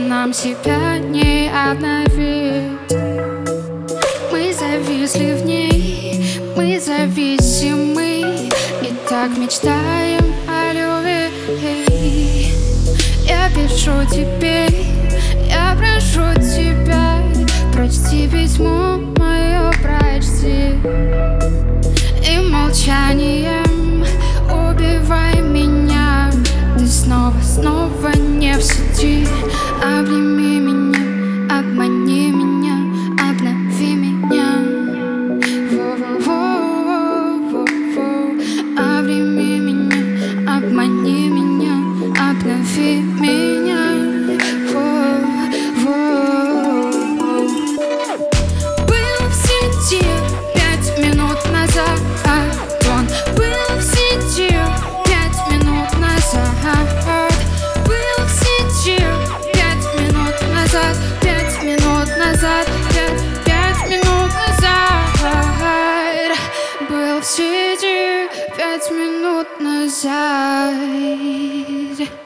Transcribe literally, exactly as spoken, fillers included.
нам себя не обновить. Мы зависли в ней, мы зависимы, и так мечтаем о любви. Я пишу тебе, я прошу тебя, прочти письмо мое, прочти. И молчанием убивай меня. Ты снова, снова не в сети. Обними меня, обмани меня, обнови меня. Во-во-во-во-во. Обними меня, обмани меня, обнови меня. Во-во-во. Был в сети пять минут назад. Он был в сети пять минут назад. Был в сети пять минут назад. Пять минут назад. Пять, пять минут назад. Был в сети пять минут назад.